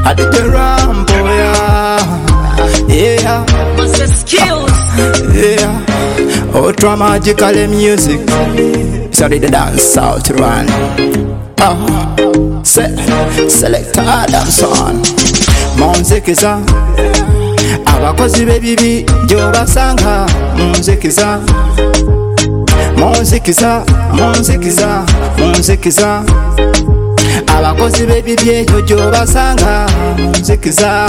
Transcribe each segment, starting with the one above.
I did the ramp, oh yeah. What's the skills? Yeah. Ultra magical music. Sorry, the dance out run. Select Adam son. Munzikiza abakozi b'ebibi gy'obasanga. Munzikiza abakozi b'ebibi egyo gy'obasanga. Munzikiza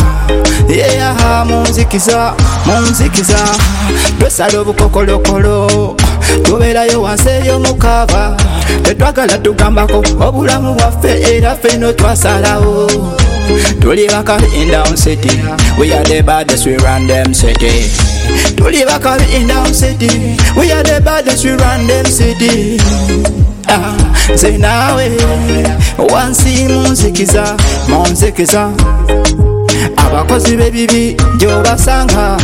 munzikiza twesala obukokolokolo tubeerayo wansi ey'omukaba. Tetwagala tugambako obulamu bwaffe era ffenno twasalawo. Tuli bakabi in down city, we are the baddest, we run them city. Tuli bakabi in down city, we are the baddest, we run them city. Say nawe wansi munzikiza abakozi b'ebibi gy'obasanga.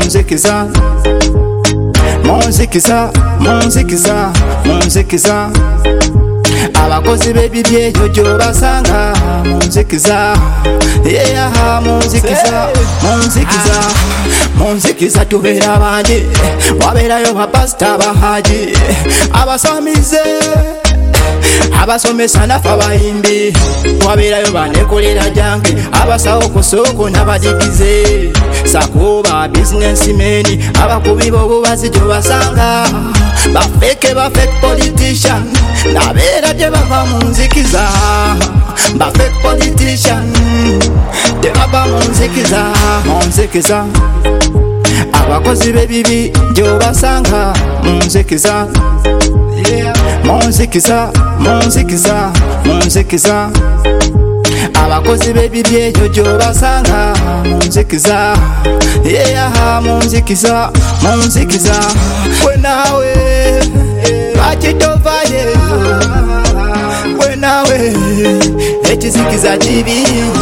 Munzikiza abakozi b'ebibi egyo gy'obasanga. Munzikiza tubeera bangi, wabeerayo bapasita abahaji abasomize abasomesa naffe abayimbi, wabeerayo banekolera jange abasawo ku soko n'abajigize sakuba businessmen abakubi b'obubazi gy'obasanga. Bafeke politician nabeera tebava munzikiza. Bafeke politician tebava munzikiza abakozi b'ebibi gy'obasanga. Munzikiza abakozi b'ebibi egyo gy'obasanga. Munzikiza we nawe bakitovaye, we nawe ekizikiza kibi.